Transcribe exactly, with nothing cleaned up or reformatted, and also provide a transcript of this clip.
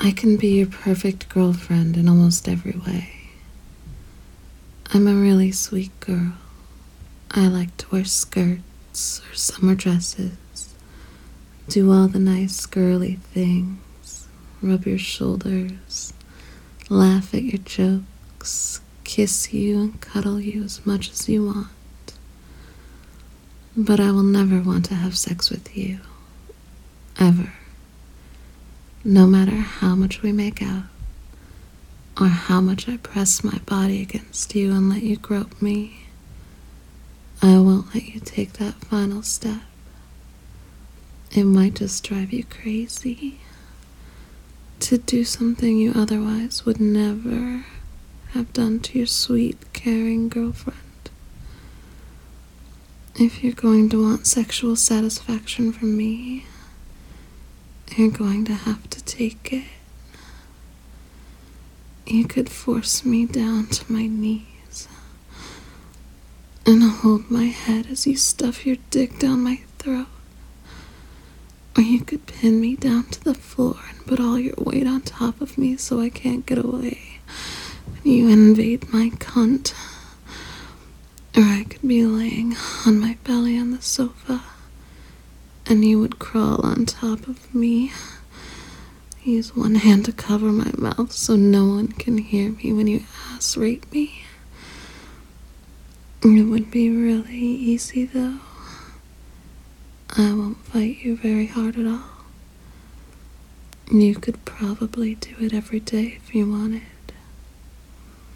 I can be your perfect girlfriend in almost every way. I'm a really sweet girl. I like to wear skirts or summer dresses, do all the nice girly things, rub your shoulders, laugh at your jokes, kiss you and cuddle you as much as you want. But I will never want to have sex with you. Ever. No matter how much we make out, or how much I press my body against you and let you grope me, I won't let you take that final step. It might just drive you crazy to do something you otherwise would never have done to your sweet, caring girlfriend. If you're going to want sexual satisfaction from me, you're going to have to take it. You could force me down to my knees and hold my head as you stuff your dick down my throat. Or you could pin me down to the floor and put all your weight on top of me so I can't get away when you invade my cunt. Or I could be laying on my belly on the sofa and you would crawl on top of me. Use one hand to cover my mouth so no one can hear me when you ass rape me. It would be really easy though. I won't fight you very hard at all. You could probably do it every day if you wanted.